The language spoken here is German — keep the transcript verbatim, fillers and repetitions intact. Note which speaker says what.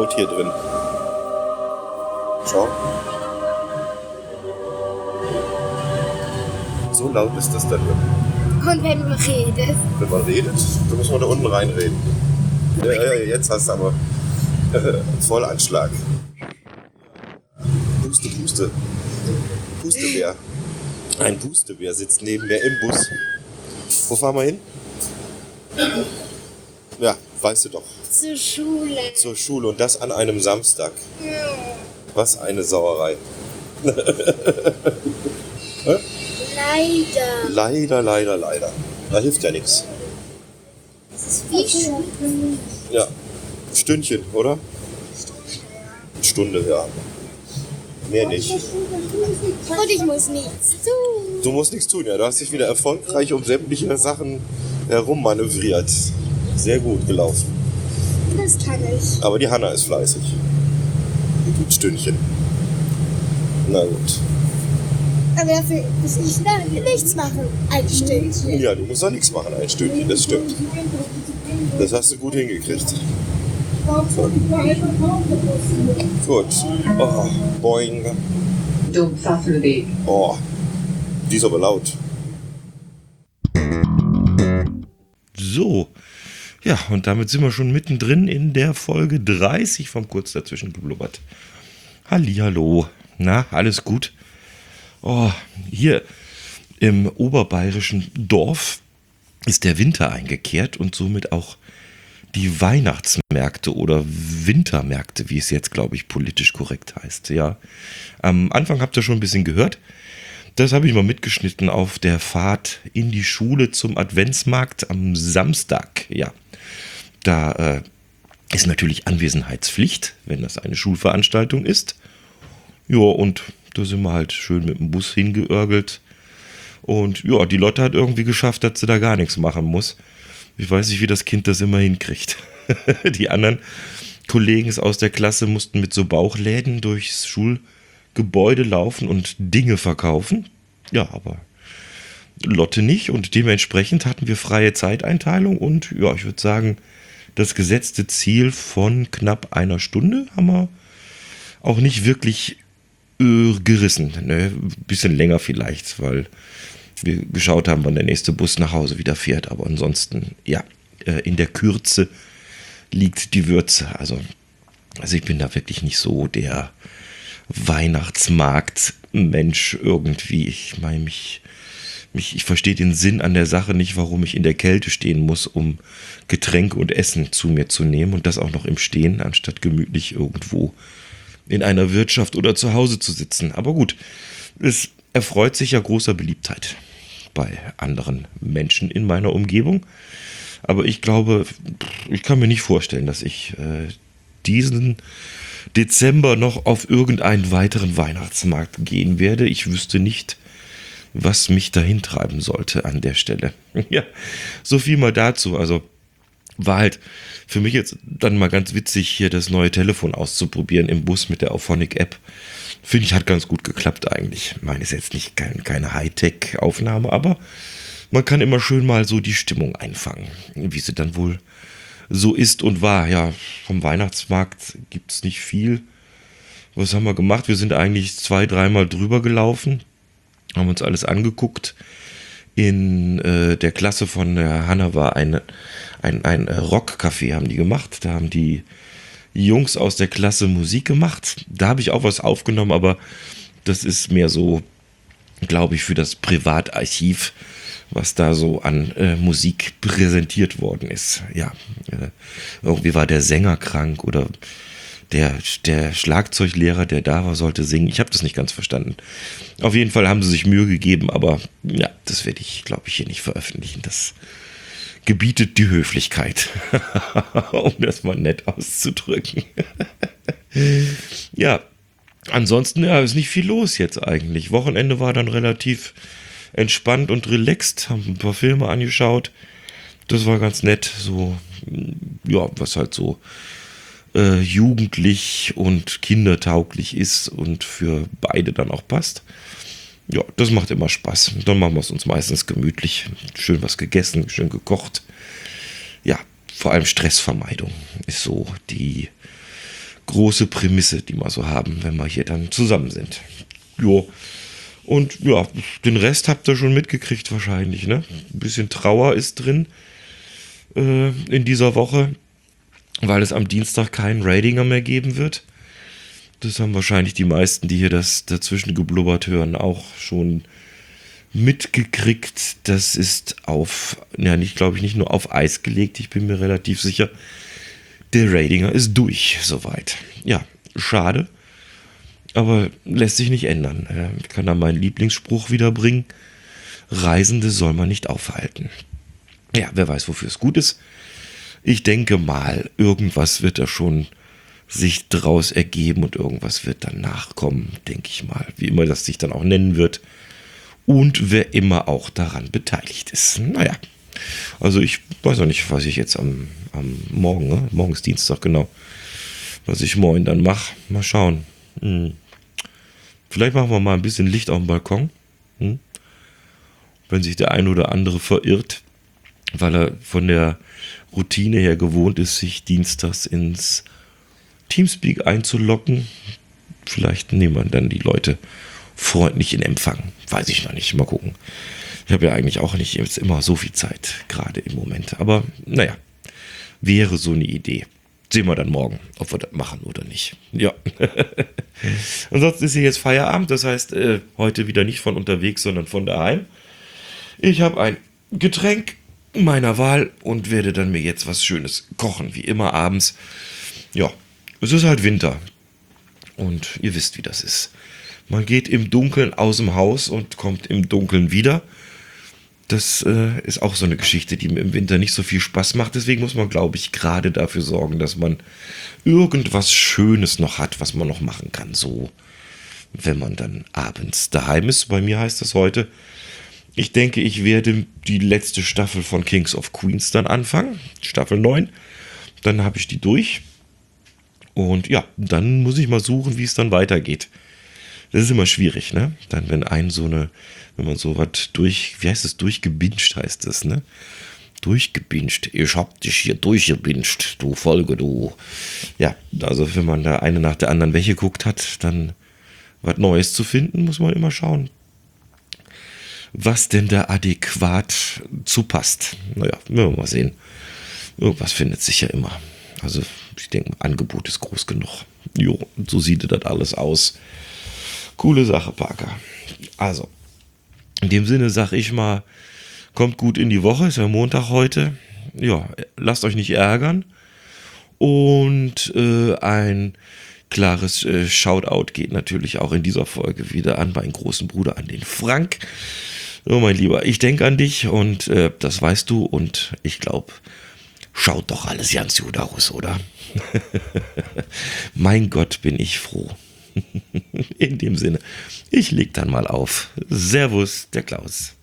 Speaker 1: laut hier drin. Schau. So laut ist das dann hier.
Speaker 2: Und wenn du redest?
Speaker 1: Wenn man redet, dann muss man da unten reinreden. Ja, ja, jetzt hast du aber Vollanschlag. Puste, Puste. Pustebär. Ein Pustebär sitzt neben mir im Bus. Wo fahren wir hin? Ja, weißt du doch.
Speaker 2: Zur Schule.
Speaker 1: Zur Schule und das an einem Samstag. Was eine Sauerei.
Speaker 2: Leider.
Speaker 1: Leider, leider, leider. Da hilft ja nichts.
Speaker 2: Das ist wie Schule.
Speaker 1: Ja, ein Stündchen, oder? Eine Stunde, ja. Mehr nicht.
Speaker 2: Und ich muss nichts tun.
Speaker 1: Du musst nichts tun, ja. Du hast dich wieder erfolgreich um sämtliche Sachen herummanövriert. Sehr gut gelaufen.
Speaker 2: Das kann ich.
Speaker 1: Aber die Hanna ist fleißig. Die tut Stündchen. Na gut.
Speaker 2: Aber dafür muss ich da nichts machen. Ein Stündchen.
Speaker 1: Ja, du musst doch nichts machen, ein Stündchen, das stimmt. Das hast du gut hingekriegt. So. Gut. Oh, boing.
Speaker 3: Dumpfwaffenweg.
Speaker 1: Oh, die ist aber laut.
Speaker 4: So, ja, und damit sind wir schon mittendrin in der Folge dreißig vom Kurz dazwischen geblubbert. Hallihallo, na, alles gut? Oh, hier im oberbayerischen Dorf ist der Winter eingekehrt und somit auch die Weihnachtsmärkte oder Wintermärkte, wie es jetzt, glaube ich, politisch korrekt heißt. Ja, am Anfang habt ihr schon ein bisschen gehört. Das habe ich mal mitgeschnitten auf der Fahrt in die Schule zum Adventsmarkt am Samstag. Ja, da äh, ist natürlich Anwesenheitspflicht, wenn das eine Schulveranstaltung ist. Ja, und da sind wir halt schön mit dem Bus hingeörgelt. Und ja, die Lotte hat irgendwie geschafft, dass sie da gar nichts machen muss. Ich weiß nicht, wie das Kind das immer hinkriegt. Die anderen Kollegen aus der Klasse mussten mit so Bauchläden durchs Schulgebäude laufen und Dinge verkaufen. Ja, aber Lotte nicht. Und dementsprechend hatten wir freie Zeiteinteilung. Und ja, ich würde sagen, das gesetzte Ziel von knapp einer Stunde haben wir auch nicht wirklich äh, gerissen. Ne? Ein bisschen länger vielleicht, weil wir geschaut haben, wann der nächste Bus nach Hause wieder fährt. Aber ansonsten, ja, äh, in der Kürze liegt die Würze. Also, also ich bin da wirklich nicht so der Weihnachtsmarkt-Mensch irgendwie. Ich meine, mich, mich, ich verstehe den Sinn an der Sache nicht, warum ich in der Kälte stehen muss, um Getränke und Essen zu mir zu nehmen und das auch noch im Stehen, anstatt gemütlich irgendwo in einer Wirtschaft oder zu Hause zu sitzen. Aber gut, es erfreut sich ja großer Beliebtheit bei anderen Menschen in meiner Umgebung. Aber ich glaube, ich kann mir nicht vorstellen, dass ich äh, diesen Dezember noch auf irgendeinen weiteren Weihnachtsmarkt gehen werde. Ich wüsste nicht, was mich dahin treiben sollte an der Stelle. Ja, so viel mal dazu. Also war halt für mich jetzt dann mal ganz witzig, hier das neue Telefon auszuprobieren im Bus mit der Auphonic-App. Finde ich, hat ganz gut geklappt eigentlich. Ich meine, ist jetzt nicht kein, keine Hightech-Aufnahme, aber man kann immer schön mal so die Stimmung einfangen, wie sie dann wohl so ist und war. Ja, vom Weihnachtsmarkt gibt es nicht viel. Was haben wir gemacht? Wir sind eigentlich zwei, dreimal drüber gelaufen, haben uns alles angeguckt. In äh, der Klasse von der Hanna war eine, ein, ein Rockcafé, haben die gemacht. Da haben die Jungs aus der Klasse Musik gemacht. Da habe ich auch was aufgenommen, aber das ist mehr so, glaube ich, für das Privatarchiv, was da so an äh, Musik präsentiert worden ist. Ja, äh, irgendwie war der Sänger krank oder der, der Schlagzeuglehrer, der da war, sollte singen. Ich habe das nicht ganz verstanden. Auf jeden Fall haben sie sich Mühe gegeben, aber ja, das werde ich, glaube ich, hier nicht veröffentlichen. Das gebietet die Höflichkeit, um das mal nett auszudrücken. Ja, ansonsten ja, ist nicht viel los jetzt eigentlich. Wochenende war dann relativ entspannt und relaxed, haben ein paar Filme angeschaut. Das war ganz nett, so, ja, was halt so äh, jugendlich und kindertauglich ist und für beide dann auch passt. Ja, das macht immer Spaß. Dann machen wir es uns meistens gemütlich. Schön was gegessen, schön gekocht. Ja, vor allem Stressvermeidung ist so die große Prämisse, die wir so haben, wenn wir hier dann zusammen sind. Jo. Und ja, den Rest habt ihr schon mitgekriegt wahrscheinlich, ne? Ein bisschen Trauer ist drin äh, in dieser Woche, weil es am Dienstag keinen Ratinger mehr geben wird. Das haben wahrscheinlich die meisten, die hier das dazwischen geblubbert hören, auch schon mitgekriegt. Das ist auf, ja, nicht, glaube ich, nicht nur auf Eis gelegt. Ich bin mir relativ sicher, der Ratinger ist durch, soweit. Ja, schade. Aber lässt sich nicht ändern. Ich kann da meinen Lieblingsspruch wiederbringen. Reisende soll man nicht aufhalten. Ja, wer weiß, wofür es gut ist. Ich denke mal, irgendwas wird da schon sich draus ergeben und irgendwas wird dann nachkommen, denke ich mal. Wie immer das sich dann auch nennen wird. Und wer immer auch daran beteiligt ist. Naja, also ich weiß auch nicht, was ich jetzt am, am Morgen, ne? Morgen ist Dienstag, genau. Was ich morgen dann mache. Mal schauen. Hm. Vielleicht machen wir mal ein bisschen Licht auf dem Balkon. Hm? Wenn sich der ein oder andere verirrt, weil er von der Routine her gewohnt ist, sich dienstags ins Teamspeak einzulocken. Vielleicht nehmen wir dann die Leute freundlich in Empfang. Weiß ich noch nicht. Mal gucken. Ich habe ja eigentlich auch nicht jetzt immer so viel Zeit, gerade im Moment. Aber naja, wäre so eine Idee. Sehen wir dann morgen, ob wir das machen oder nicht. Ja. Ansonsten ist hier jetzt Feierabend. Das heißt, äh, heute wieder nicht von unterwegs, sondern von daheim. Ich habe ein Getränk meiner Wahl und werde dann mir jetzt was Schönes kochen. Wie immer abends. Ja, es ist halt Winter. Und ihr wisst, wie das ist. Man geht im Dunkeln aus dem Haus und kommt im Dunkeln wieder. Das äh, ist auch so eine Geschichte, die mir im Winter nicht so viel Spaß macht. Deswegen muss man, glaube ich, gerade dafür sorgen, dass man irgendwas Schönes noch hat, was man noch machen kann. So, wenn man dann abends daheim ist. Bei mir heißt das heute, ich denke, ich werde die letzte Staffel von Kings of Queens dann anfangen. Staffel neun. Dann habe ich die durch. Und ja, dann muss ich mal suchen, wie es dann weitergeht. Das ist immer schwierig, ne? Dann, wenn ein so eine, wenn man so was durch, wie heißt es, durchgebinscht heißt das, ne? Durchgebinscht. Ich hab dich hier durchgebinscht, du Folge, du. Ja, also wenn man da eine nach der anderen weggeguckt hat, dann was Neues zu finden, muss man immer schauen, was denn da adäquat zupasst. Naja, werden wir mal sehen. Irgendwas findet sich ja immer. Also, ich denke, Angebot ist groß genug. Jo, so sieht das alles aus. Coole Sache, Parker. Also, in dem Sinne sage ich mal, kommt gut in die Woche, ist ja Montag heute. Ja, lasst euch nicht ärgern. Und äh, ein klares äh, Shoutout geht natürlich auch in dieser Folge wieder an meinen großen Bruder, an den Frank. So, mein Lieber, ich denke an dich und äh, das weißt du und ich glaube, schaut doch alles ganz gut aus, oder? Mein Gott, bin ich froh. In dem Sinne, ich leg dann mal auf. Servus, der Klaus.